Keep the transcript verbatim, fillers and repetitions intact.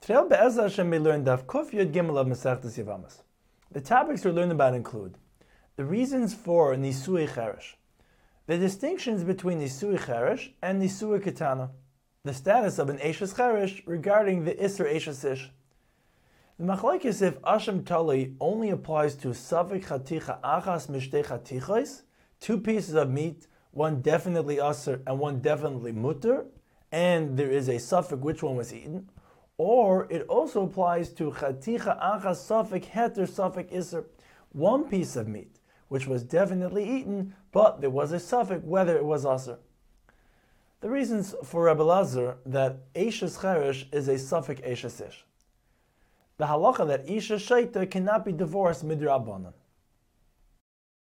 Today, Be'ezah Hashem, we learn Daf Kuf Yud Gimel of Masechtas Yevamos. The topics we're learning about include the reasons for Nisui Cheresh, the distinctions between Nisui Cheresh and Nisui Ketana, the status of an Eishes Cheresh regarding the Isser Eishes Ish. The machlokes if Ashem Tali only applies to Safek Chaticha Achas Mishtei Chatichos, two pieces of meat, one definitely Aser and one definitely Mutter, and there is a suffix which one was eaten, or it also applies to Chaticha Achas Safek Heter Safek Isser, one piece of meat, which was definitely eaten, but there was a suffix whether it was Aser. The reasons for Rebbe Lazar that Eishes Cheresh is a suffix Eishes Ish. The halacha that Isha Shaita cannot be divorced midrabanan.